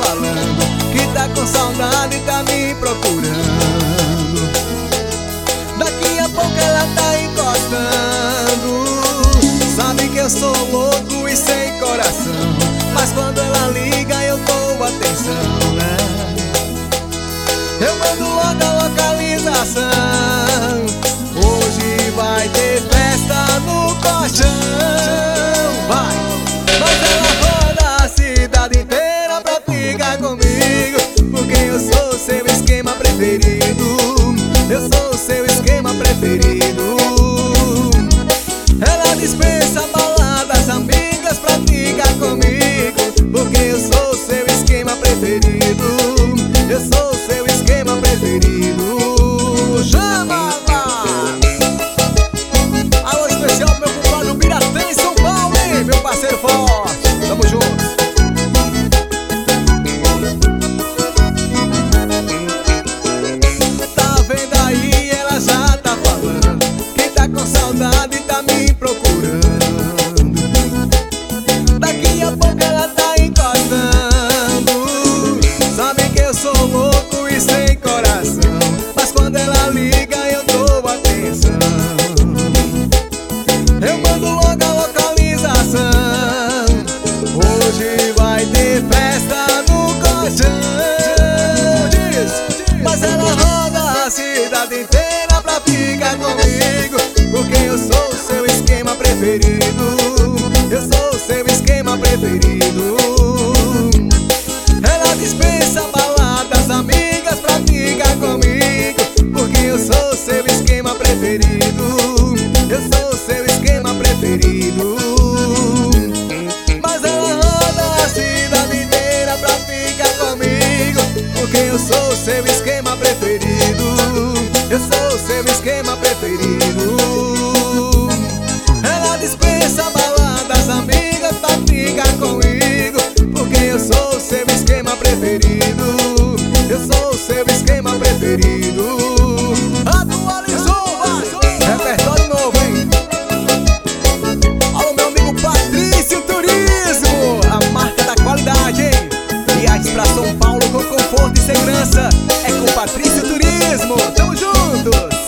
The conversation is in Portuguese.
falando que tá com saudade e tá me procurando. Daqui a pouco ela tá encostando. Sabe que eu sou louco e sem coração, mas quando ela liga eu dou atenção, né? Eu mando logo a localização. Hoje vai ter festa no colchão. Vai! Mas ela roda a cidade inteira pra ficar comigo, porque eu sou seu esquema preferido. Eu sou seu esquema preferido. Ela dispensa baladas, amigas pra ficar comigo, porque eu sou seu esquema preferido. Eu sou seu esquema preferido. Chama! Alô especial pro meu compadre Biratã em São Paulo, hein? Meu parceiro forte, tamo junto. Tá vendo aí, ela já tá falando que tá com saudade e tá me procurando. Daqui a pouco ela tá encostando. Sabe que eu sou louco e sem coração, mas quando ela liga eu dou atenção. Eu mando logo a localização. Hoje vai ter festa no colchão. Mas ela roda a cidade inteira pra ficar comigo, porque eu sou seu esquema preferido. Eu sou seu esquema preferido. Ela dispensa baladas, amigas pra ficar comigo, porque eu sou seu esquema preferido. Eu sou seu esquema preferido. Mas ela roda a cidade inteira pra ficar comigo, porque eu sou seu esquema preferido. Eu sou seu esquema preferido. Ela dispensa baladas, amigas pra ficar comigo, porque eu sou seu esquema preferido. Eu sou seu esquema preferido. Atualizou, vai! Repertório novo, hein? Alô, meu amigo Patrício Turismo, a marca da qualidade, hein? Viagens pra São Paulo com conforto e segurança é com Patrício Turismo. Tamo juntos!